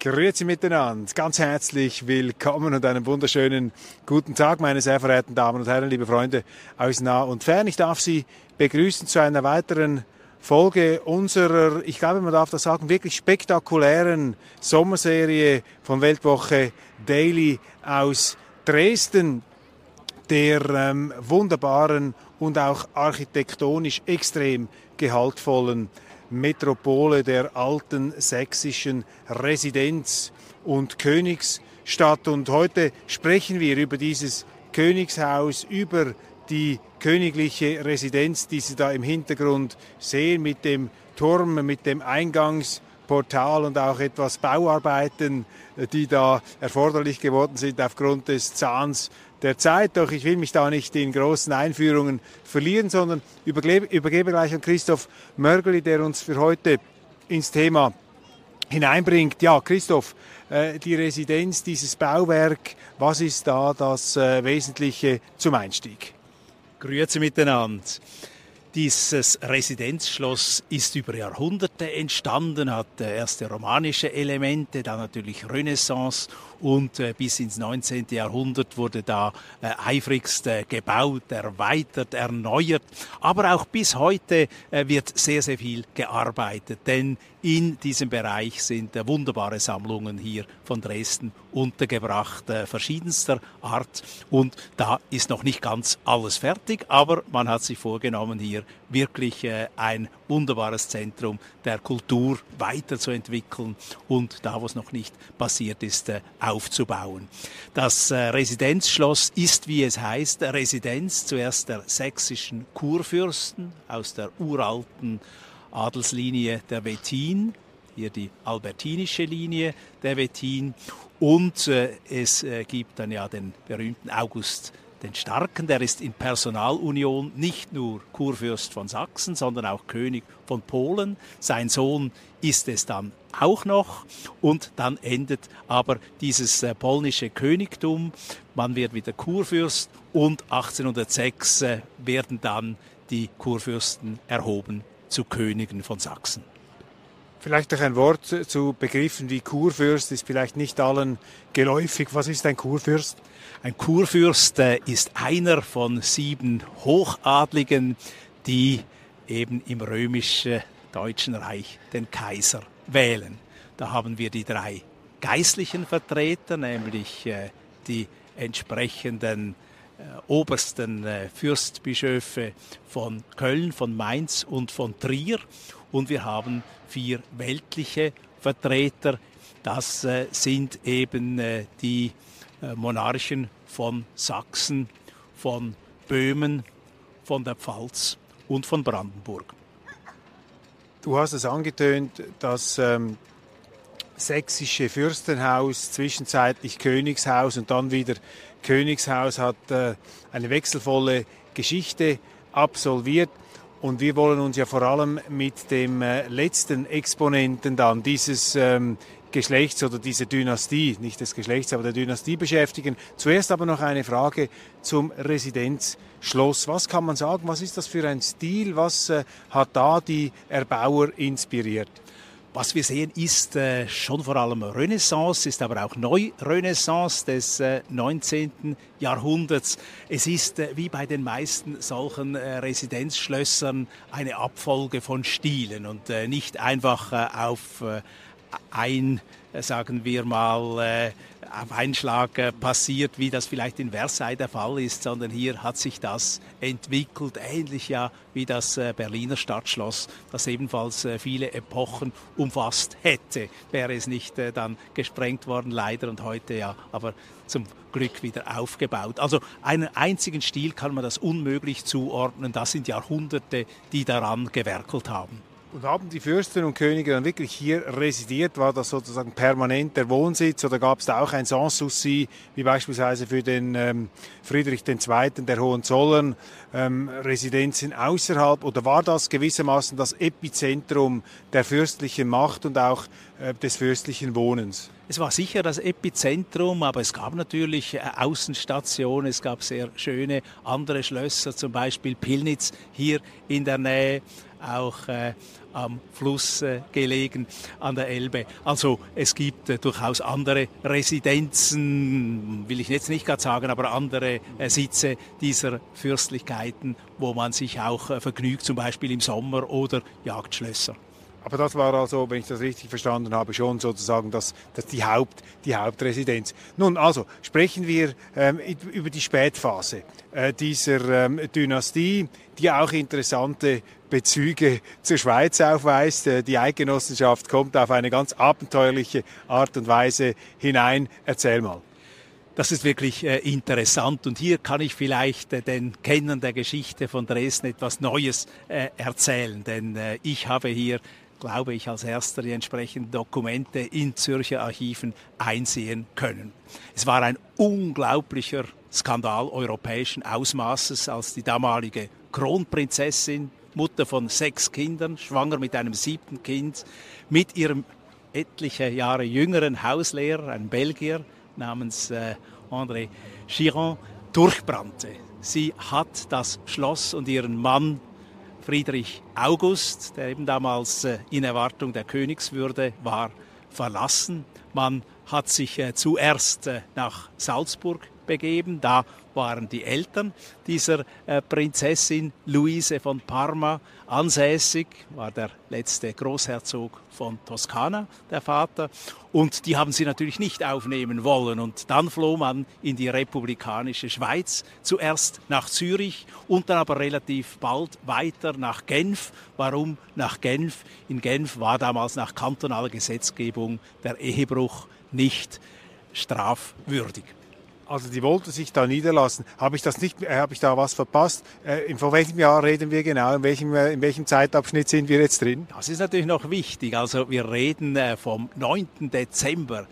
Grüezi miteinander, ganz herzlich willkommen und einen wunderschönen guten Tag, meine sehr verehrten Damen und Herren, liebe Freunde aus nah und fern. Ich darf Sie begrüßen zu einer weiteren Folge unserer, ich glaube, man darf das sagen, wirklich spektakulären Sommerserie von Weltwoche Daily aus Dresden, der wunderbaren und auch architektonisch extrem gehaltvollen Metropole der alten sächsischen Residenz- und Königsstadt. Und heute sprechen wir über dieses Königshaus, über die königliche Residenz, die Sie da im Hintergrund sehen, mit dem Turm, mit dem Eingangsportal und auch etwas Bauarbeiten, die da erforderlich geworden sind aufgrund des Zahns der Zeit. Doch ich will mich da nicht in großen Einführungen verlieren, sondern übergebe gleich an Christoph Mörgeli, der uns für heute ins Thema hineinbringt. Ja, Christoph, die Residenz, dieses Bauwerk, was ist da das Wesentliche zum Einstieg? Grüezi miteinander. Dieses Residenzschloss ist über Jahrhunderte entstanden, hat erste romanische Elemente, dann natürlich Renaissance und bis ins 19. Jahrhundert wurde da eifrigst gebaut, erweitert, erneuert. Aber auch bis heute wird sehr, sehr viel gearbeitet, denn in diesem Bereich sind wunderbare Sammlungen hier von Dresden untergebracht, verschiedenster Art. Und da ist noch nicht ganz alles fertig, aber man hat sich vorgenommen, hier wirklich ein wunderbares Zentrum der Kultur weiterzuentwickeln und da, wo es noch nicht passiert ist, aufzubauen. Das Residenzschloss ist, wie es heißt, Residenz zuerst der sächsischen Kurfürsten aus der uralten Adelslinie der Wettin, hier die albertinische Linie der Wettin, und es gibt dann ja den berühmten August den Starken, der ist in Personalunion nicht nur Kurfürst von Sachsen, sondern auch König von Polen. Sein Sohn ist es dann auch noch und dann endet aber dieses polnische Königtum. Man wird wieder Kurfürst und 1806 werden dann die Kurfürsten erhoben zu Königen von Sachsen. Vielleicht noch ein Wort zu Begriffen wie Kurfürst, ist vielleicht nicht allen geläufig. Was ist ein Kurfürst? Ein Kurfürst ist einer von 7 Hochadligen, die eben im römisch-deutschen Reich den Kaiser wählen. Da haben wir die 3 geistlichen Vertreter, nämlich die entsprechenden obersten Fürstbischöfe von Köln, von Mainz und von Trier. Und wir haben 4 weltliche Vertreter. Das sind eben die Monarchen von Sachsen, von Böhmen, von der Pfalz und von Brandenburg. Du hast es angetönt, das sächsische Fürstenhaus, zwischenzeitlich Königshaus und dann wieder Königshaus, hat eine wechselvolle Geschichte absolviert. Und wir wollen uns ja vor allem mit dem letzten Exponenten dann dieses Geschlechts oder dieser Dynastie, nicht des Geschlechts, aber der Dynastie beschäftigen. Zuerst aber noch eine Frage zum Residenzschloss. Was kann man sagen? Was ist das für ein Stil? Was hat da die Erbauer inspiriert? Was wir sehen, ist schon vor allem Renaissance, ist aber auch Neurenaissance des 19. Jahrhunderts. Es ist wie bei den meisten solchen Residenzschlössern eine Abfolge von Stilen und nicht einfach auf sagen wir mal, auf einen Schlag passiert, wie das vielleicht in Versailles der Fall ist, sondern hier hat sich das entwickelt, ähnlich ja wie das Berliner Stadtschloss, das ebenfalls viele Epochen umfasst hätte, wäre es nicht dann gesprengt worden, leider, und heute ja aber zum Glück wieder aufgebaut. Also einen einzigen Stil kann man das unmöglich zuordnen, das sind Jahrhunderte, die daran gewerkelt haben. Und haben die Fürsten und Könige dann wirklich hier residiert? War das sozusagen permanent der Wohnsitz oder gab es da auch ein Sanssouci, wie beispielsweise für den Friedrich II. Der Hohenzollern, Residenzen außerhalb? Oder war das gewissermaßen das Epizentrum der fürstlichen Macht und auch des fürstlichen Wohnens? Es war sicher das Epizentrum, aber es gab natürlich Außenstationen, es gab sehr schöne andere Schlösser, zum Beispiel Pillnitz hier in der Nähe, auch am Fluss gelegen, an der Elbe. Also es gibt durchaus andere Residenzen, will ich jetzt nicht gerade sagen, aber andere Sitze dieser Fürstlichkeiten, wo man sich auch vergnügt, zum Beispiel im Sommer, oder Jagdschlösser. Aber das war also, wenn ich das richtig verstanden habe, schon sozusagen das die Hauptresidenz. Nun, also sprechen wir über die Spätphase dieser Dynastie, die auch interessante Bezüge zur Schweiz aufweist. Die Eidgenossenschaft kommt auf eine ganz abenteuerliche Art und Weise hinein. Erzähl mal. Das ist wirklich interessant, und hier kann ich vielleicht den Kennern der Geschichte von Dresden etwas Neues erzählen, denn ich habe hier, glaube ich, als erster die entsprechenden Dokumente in Zürcher Archiven einsehen können. Es war ein unglaublicher Skandal europäischen Ausmaßes, als die damalige Kronprinzessin, Mutter von 6 Kindern, schwanger mit einem 7. Kind, mit ihrem etliche Jahre jüngeren Hauslehrer, einem Belgier namens André Chiron, durchbrannte. Sie hat das Schloss und ihren Mann Friedrich August, der eben damals in Erwartung der Königswürde war, verlassen. Man hat sich zuerst nach Salzburg begeben. Da waren die Eltern dieser Prinzessin Luise von Parma ansässig, war der letzte Großherzog von Toskana, der Vater, und die haben sie natürlich nicht aufnehmen wollen. Und dann floh man in die republikanische Schweiz, zuerst nach Zürich und dann aber relativ bald weiter nach Genf. Warum nach Genf? In Genf war damals nach kantonaler Gesetzgebung der Ehebruch nicht strafwürdig. Also die wollte sich da niederlassen. Habe ich da was verpasst? Von welchem Jahr reden wir genau? In welchem Zeitabschnitt sind wir jetzt drin? Das ist natürlich noch wichtig. Also wir reden vom 9. Dezember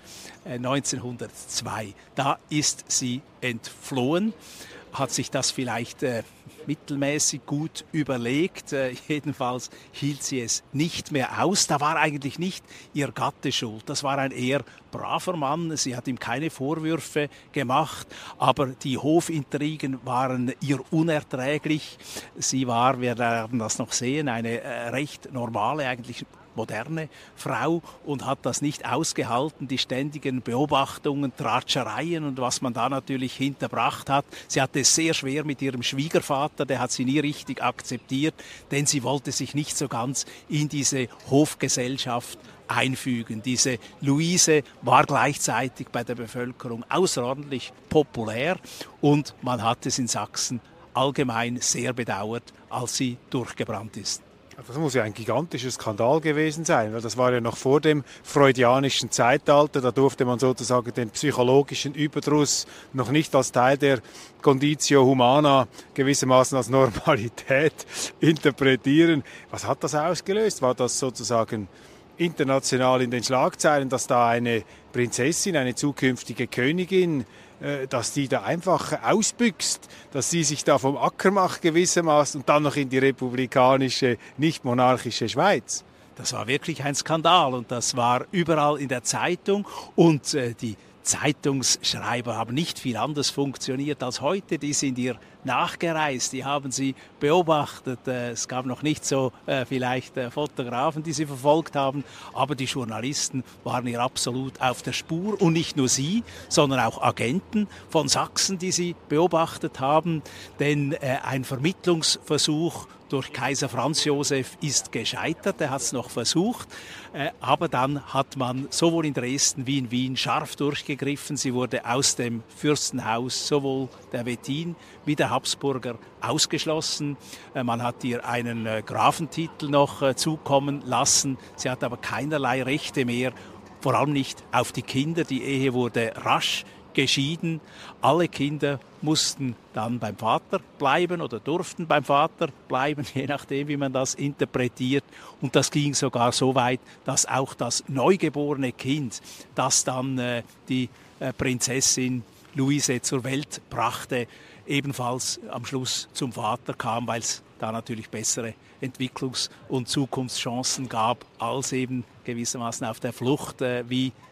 1902. Da ist sie entflohen. Hat sich das vielleicht mittelmäßig gut überlegt. Jedenfalls hielt sie es nicht mehr aus. Da war eigentlich nicht ihr Gatte schuld. Das war ein eher braver Mann. Sie hat ihm keine Vorwürfe gemacht, aber die Hofintrigen waren ihr unerträglich. Sie war, wir werden das noch sehen, eine recht normale, eigentlich moderne Frau, und hat das nicht ausgehalten, die ständigen Beobachtungen, Tratschereien und was man da natürlich hinterbracht hat. Sie hatte es sehr schwer mit ihrem Schwiegervater, der hat sie nie richtig akzeptiert, denn sie wollte sich nicht so ganz in diese Hofgesellschaft einfügen. Diese Luise war gleichzeitig bei der Bevölkerung außerordentlich populär, und man hat es in Sachsen allgemein sehr bedauert, als sie durchgebrannt ist. Das muss ja ein gigantischer Skandal gewesen sein, weil das war ja noch vor dem freudianischen Zeitalter. Da durfte man sozusagen den psychologischen Überdruss noch nicht als Teil der Conditio Humana gewissermaßen als Normalität interpretieren. Was hat das ausgelöst? War das sozusagen international in den Schlagzeilen, dass da eine Prinzessin, eine zukünftige Königin, dass die da einfach ausbüchst, dass sie sich da vom Acker macht gewissermaßen und dann noch in die republikanische, nicht monarchische Schweiz? Das war wirklich ein Skandal, und das war überall in der Zeitung, und die Zeitungsschreiber haben nicht viel anders funktioniert als heute. Die sind ihr nachgereist, die haben sie beobachtet. Es gab noch nicht so vielleicht Fotografen, die sie verfolgt haben, aber die Journalisten waren ihr absolut auf der Spur, und nicht nur sie, sondern auch Agenten von Sachsen, die sie beobachtet haben, denn ein Vermittlungsversuch durch Kaiser Franz Josef ist gescheitert. Er hat es noch versucht, aber dann hat man sowohl in Dresden wie in Wien scharf durchgegriffen. Sie wurde aus dem Fürstenhaus sowohl der Wettin wie der Habsburger ausgeschlossen. Man hat ihr einen Grafentitel noch zukommen lassen. Sie hat aber keinerlei Rechte mehr, vor allem nicht auf die Kinder. Die Ehe wurde rasch geschieden. Alle Kinder mussten dann beim Vater bleiben oder durften beim Vater bleiben, je nachdem, wie man das interpretiert. Und das ging sogar so weit, dass auch das neugeborene Kind, das dann die Prinzessin Luise zur Welt brachte, ebenfalls am Schluss zum Vater kam, weil es da natürlich bessere Entwicklungs- und Zukunftschancen gab, als eben gewissermaßen auf der Flucht wie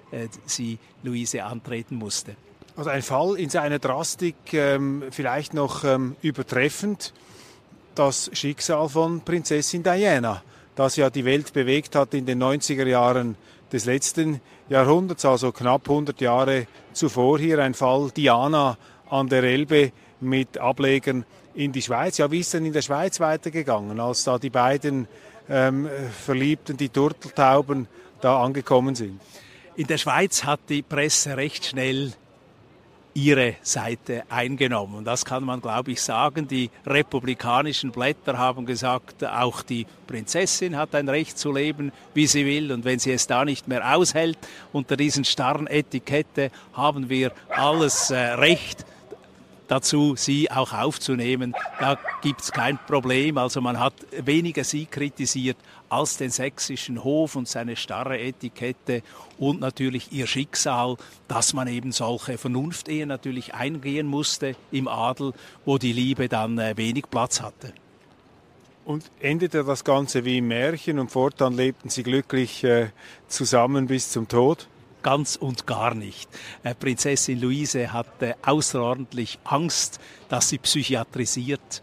sie Luise antreten musste. Also ein Fall in seiner Drastik vielleicht noch übertreffend das Schicksal von Prinzessin Diana, das ja die Welt bewegt hat in den 90er Jahren des letzten Jahrhunderts, also knapp 100 Jahre zuvor. Hier ein Fall Diana an der Elbe mit Ablegern in die Schweiz. Ja, wie ist denn in der Schweiz weitergegangen, als da die beiden Verliebten, die Turteltauben, da angekommen sind? In der Schweiz hat die Presse recht schnell ihre Seite eingenommen. Das kann man, glaube ich, sagen. Die republikanischen Blätter haben gesagt, auch die Prinzessin hat ein Recht zu leben, wie sie will. Und wenn sie es da nicht mehr aushält, unter diesen starren Etikette, haben wir alles Recht dazu, sie auch aufzunehmen. Da gibt es kein Problem. Also man hat weniger sie kritisiert als den sächsischen Hof und seine starre Etikette und natürlich ihr Schicksal, dass man eben solche Vernunftehen natürlich eingehen musste im Adel, wo die Liebe dann wenig Platz hatte. Und endete das Ganze wie im Märchen und fortan lebten sie glücklich zusammen bis zum Tod? Ganz und gar nicht. Prinzessin Luise hatte außerordentlich Angst, dass sie psychiatrisiert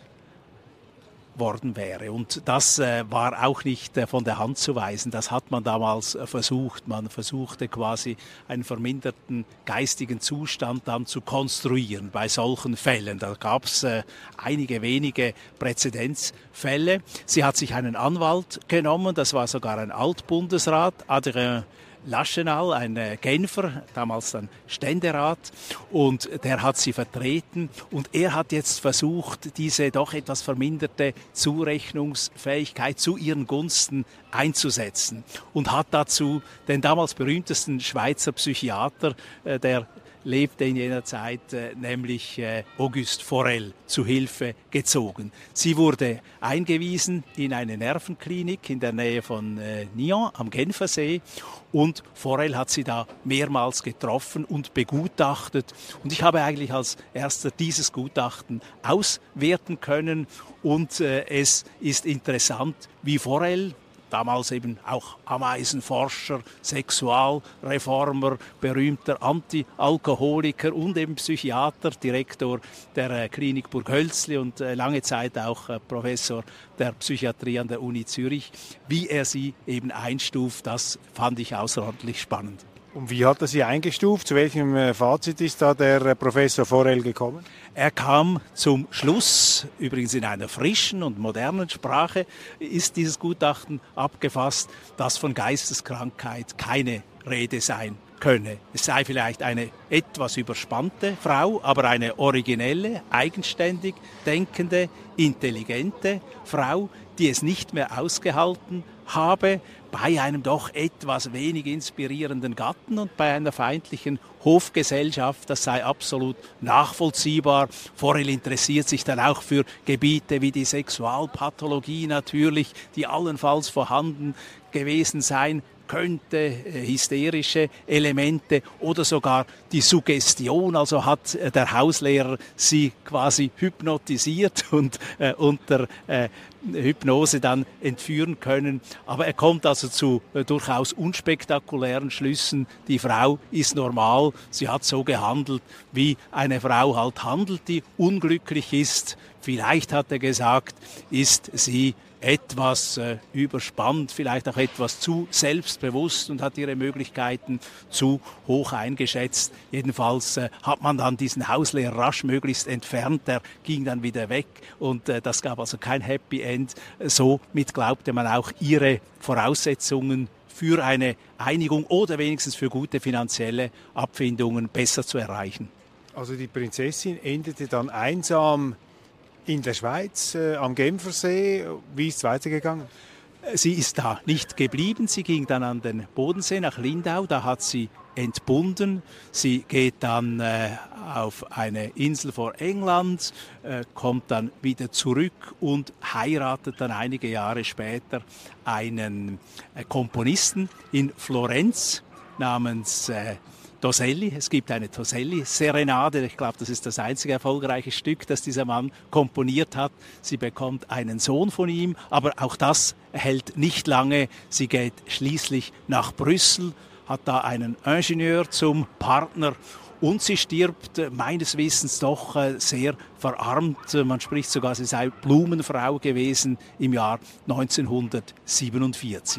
worden wäre. Und das war auch nicht von der Hand zu weisen. Das hat man damals versucht. Man versuchte quasi einen verminderten geistigen Zustand dann zu konstruieren bei solchen Fällen. Da gab es einige wenige Präzedenzfälle. Sie hat sich einen Anwalt genommen, das war sogar ein Altbundesrat, Adrien Lachenal, ein Genfer, damals dann Ständerat, und der hat sie vertreten und er hat jetzt versucht, diese doch etwas verminderte Zurechnungsfähigkeit zu ihren Gunsten einzusetzen und hat dazu den damals berühmtesten Schweizer Psychiater, der lebte in jener Zeit, nämlich Auguste Forel, zu Hilfe gezogen. Sie wurde eingewiesen in eine Nervenklinik in der Nähe von Nyon am Genfersee und Forel hat sie da mehrmals getroffen und begutachtet. Und ich habe eigentlich als erster dieses Gutachten auswerten können und es ist interessant, wie Forel, damals eben auch Ameisenforscher, Sexualreformer, berühmter Antialkoholiker und eben Psychiater, Direktor der Klinik Burghölzli und lange Zeit auch Professor der Psychiatrie an der Uni Zürich. Wie er sie eben einstuft, das fand ich außerordentlich spannend. Und wie hat er sie eingestuft? Zu welchem Fazit ist da der Professor Forel gekommen? Er kam zum Schluss, übrigens in einer frischen und modernen Sprache, ist dieses Gutachten abgefasst, dass von Geisteskrankheit keine Rede sein könne. Es sei vielleicht eine etwas überspannte Frau, aber eine originelle, eigenständig denkende, intelligente Frau, die es nicht mehr ausgehalten habe, bei einem doch etwas wenig inspirierenden Gatten und bei einer feindlichen Hofgesellschaft, das sei absolut nachvollziehbar. Forel interessiert sich dann auch für Gebiete wie die Sexualpathologie natürlich, die allenfalls vorhanden gewesen sein könnte, hysterische Elemente oder sogar die Suggestion, also hat der Hauslehrer sie quasi hypnotisiert und unter Hypnose dann entführen können. Aber er kommt also zu durchaus unspektakulären Schlüssen. Die Frau ist normal, sie hat so gehandelt, wie eine Frau halt handelt, die unglücklich ist. Vielleicht, hat er gesagt, ist sie etwas überspannt, vielleicht auch etwas zu selbstbewusst und hat ihre Möglichkeiten zu hoch eingeschätzt. Jedenfalls hat man dann diesen Hauslehrer rasch möglichst entfernt, der ging dann wieder weg und das gab also kein Happy End. Somit glaubte man auch ihre Voraussetzungen für eine Einigung oder wenigstens für gute finanzielle Abfindungen besser zu erreichen. Also die Prinzessin endete dann einsam in der Schweiz, am Genfersee. Wie ist es weitergegangen? Sie ist da nicht geblieben. Sie ging dann an den Bodensee nach Lindau. Da hat sie entbunden. Sie geht dann auf eine Insel vor England, kommt dann wieder zurück und heiratet dann einige Jahre später einen Komponisten in Florenz namens Toselli. Es gibt eine Toselli-Serenade. Ich glaube, das ist das einzige erfolgreiche Stück, das dieser Mann komponiert hat. Sie bekommt einen Sohn von ihm, aber auch das hält nicht lange. Sie geht schließlich nach Brüssel, hat da einen Ingenieur zum Partner. Und sie stirbt meines Wissens doch sehr verarmt. Man spricht sogar, sie sei Blumenfrau gewesen im Jahr 1947.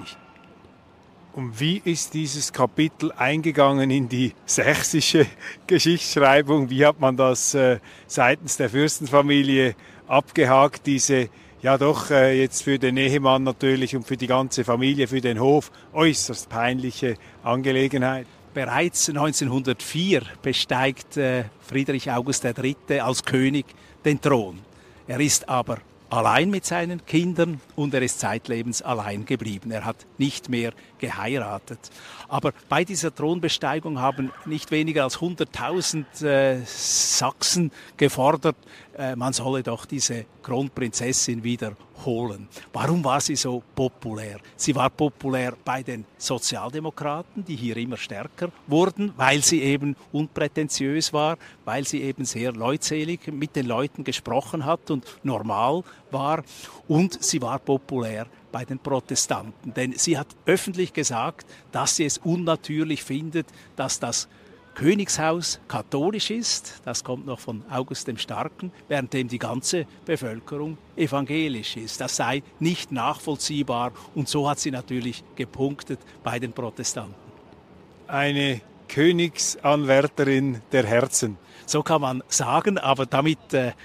Und wie ist dieses Kapitel eingegangen in die sächsische Geschichtsschreibung? Wie hat man das seitens der Fürstenfamilie abgehakt, diese ja doch jetzt für den Ehemann natürlich und für die ganze Familie, für den Hof äußerst peinliche Angelegenheit? Bereits 1904 besteigt Friedrich August III. Als König den Thron. Er ist aber allein mit seinen Kindern und er ist zeitlebens allein geblieben. Er hat nicht mehr geheiratet. Aber bei dieser Thronbesteigung haben nicht weniger als 100.000 Sachsen gefordert, man solle doch diese Kronprinzessin wieder holen. Warum war sie so populär? Sie war populär bei den Sozialdemokraten, die hier immer stärker wurden, weil sie eben unprätentiös war, weil sie eben sehr leutselig mit den Leuten gesprochen hat und normal war. Und sie war populär bei den Protestanten, denn sie hat öffentlich gesagt, dass sie es unnatürlich findet, dass das Königshaus katholisch ist, das kommt noch von August dem Starken, währenddem die ganze Bevölkerung evangelisch ist. Das sei nicht nachvollziehbar und so hat sie natürlich gepunktet bei den Protestanten. Eine Königsanwärterin der Herzen. So kann man sagen, aber damit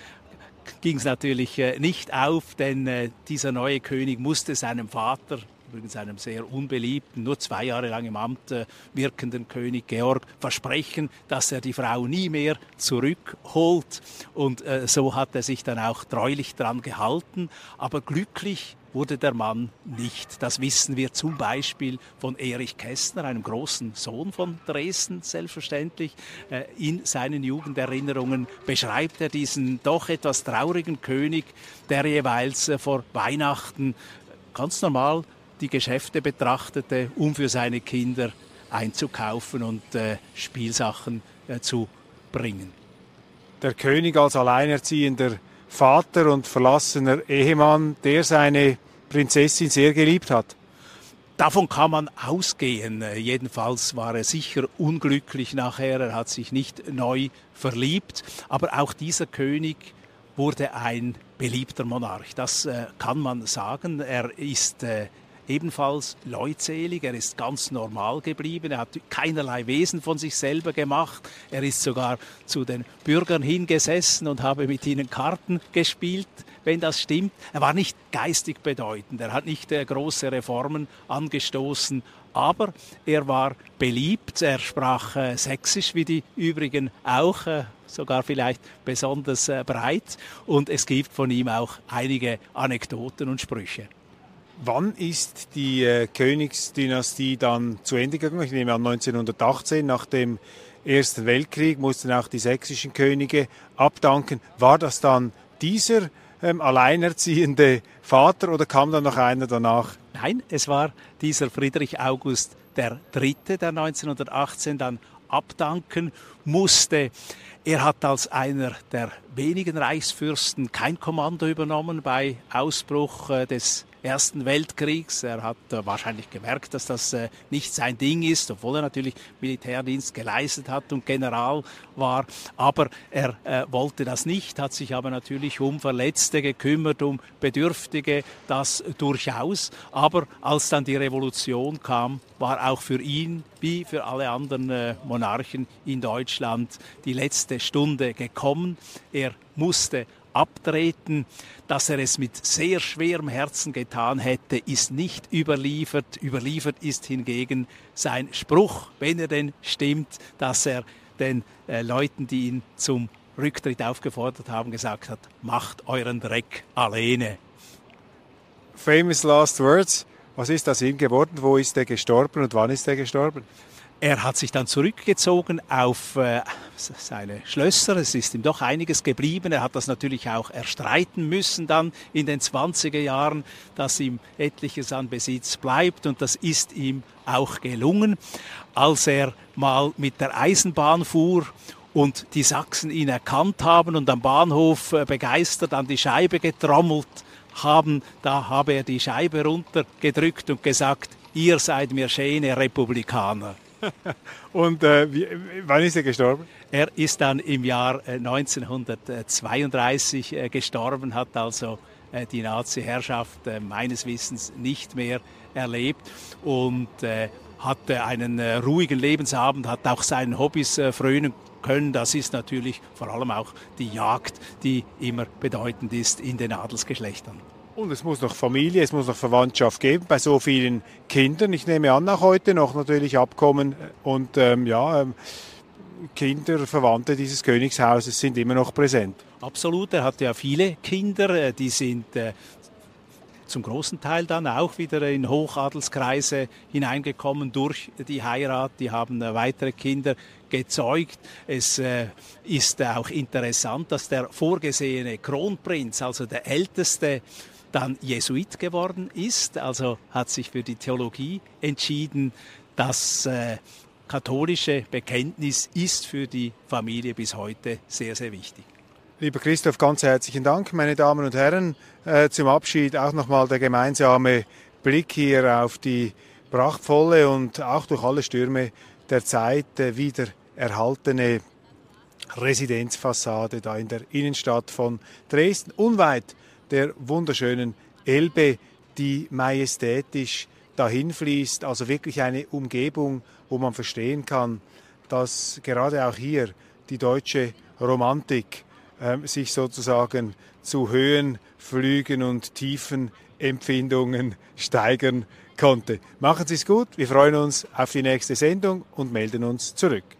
ging es natürlich nicht auf, denn dieser neue König musste seinem Vater, übrigens einem sehr unbeliebten, nur 2 Jahre lang im Amt wirkenden König Georg, versprechen, dass er die Frau nie mehr zurückholt. Und so hat er sich dann auch treulich dran gehalten. Aber glücklich wurde der Mann nicht. Das wissen wir zum Beispiel von Erich Kästner, einem großen Sohn von Dresden, selbstverständlich. In seinen Jugenderinnerungen beschreibt er diesen doch etwas traurigen König, der jeweils vor Weihnachten ganz normal die Geschäfte betrachtete, um für seine Kinder einzukaufen und Spielsachen zu bringen. Der König als alleinerziehender Vater und verlassener Ehemann, der seine Prinzessin sehr geliebt hat. Davon kann man ausgehen. Jedenfalls war er sicher unglücklich nachher. Er hat sich nicht neu verliebt. Aber auch dieser König wurde ein beliebter Monarch. Das kann man sagen. Er ist ebenfalls leutselig, er ist ganz normal geblieben, er hat keinerlei Wesen von sich selber gemacht, er ist sogar zu den Bürgern hingesessen und habe mit ihnen Karten gespielt, wenn das stimmt. Er war nicht geistig bedeutend, er hat nicht große Reformen angestoßen, aber er war beliebt, er sprach Sächsisch wie die übrigen auch, sogar vielleicht besonders breit und es gibt von ihm auch einige Anekdoten und Sprüche. Wann ist die Königsdynastie dann zu Ende gegangen? Ich nehme an 1918, nach dem Ersten Weltkrieg mussten auch die sächsischen Könige abdanken. War das dann dieser alleinerziehende Vater oder kam dann noch einer danach? Nein, es war dieser Friedrich August III., der 1918 dann abdanken musste. Er hat als einer der wenigen Reichsfürsten kein Kommando übernommen bei Ausbruch des Ersten Weltkriegs. Er hat wahrscheinlich gemerkt, dass das nicht sein Ding ist, obwohl er natürlich Militärdienst geleistet hat und General war. Aber er wollte das nicht, hat sich aber natürlich um Verletzte gekümmert, um Bedürftige, das durchaus. Aber als dann die Revolution kam, war auch für ihn, wie für alle anderen Monarchen in Deutschland, die letzte Stunde gekommen. Er musste abtreten. Dass er es mit sehr schwerem Herzen getan hätte, ist nicht überliefert. Überliefert ist hingegen sein Spruch, wenn er denn stimmt, dass er den Leuten, die ihn zum Rücktritt aufgefordert haben, gesagt hat, macht euren Dreck alleine. Famous last words. Was ist aus ihm geworden? Wo ist er gestorben und wann ist er gestorben? Er hat sich dann zurückgezogen auf seine Schlösser. Es ist ihm doch einiges geblieben. Er hat das natürlich auch erstreiten müssen dann in den 20er Jahren, dass ihm etliches an Besitz bleibt. Und das ist ihm auch gelungen. Als er mal mit der Eisenbahn fuhr und die Sachsen ihn erkannt haben und am Bahnhof begeistert an die Scheibe getrommelt haben, da habe er die Scheibe runtergedrückt und gesagt, ihr seid mir schöne Republikaner. Und wann ist er gestorben? Er ist dann im Jahr 1932 gestorben, hat also die Nazi-Herrschaft meines Wissens nicht mehr erlebt und hatte einen ruhigen Lebensabend, hat auch seinen Hobbys frönen können. Das ist natürlich vor allem auch die Jagd, die immer bedeutend ist in den Adelsgeschlechtern. Und es muss noch Familie, es muss noch Verwandtschaft geben bei so vielen Kindern. Ich nehme an, auch heute noch natürlich Abkommen und Kinder, Verwandte dieses Königshauses sind immer noch präsent. Absolut, er hatte ja viele Kinder, die sind zum großen Teil dann auch wieder in Hochadelskreise hineingekommen durch die Heirat. Die haben weitere Kinder gezeugt. Es ist auch interessant, dass der vorgesehene Kronprinz, also der Älteste, dann Jesuit geworden ist, also hat sich für die Theologie entschieden. Das katholische Bekenntnis ist für die Familie bis heute sehr, sehr wichtig. Lieber Christoph, ganz herzlichen Dank, meine Damen und Herren. Zum Abschied auch nochmal der gemeinsame Blick hier auf die prachtvolle und auch durch alle Stürme der Zeit wieder erhaltene Residenzfassade da in der Innenstadt von Dresden, unweit der wunderschönen Elbe, die majestätisch dahin fließt. Also wirklich eine Umgebung, wo man verstehen kann, dass gerade auch hier die deutsche Romantik sich sozusagen zu Höhen, Flügen und tiefen Empfindungen steigern konnte. Machen Sie es gut, wir freuen uns auf die nächste Sendung und melden uns zurück.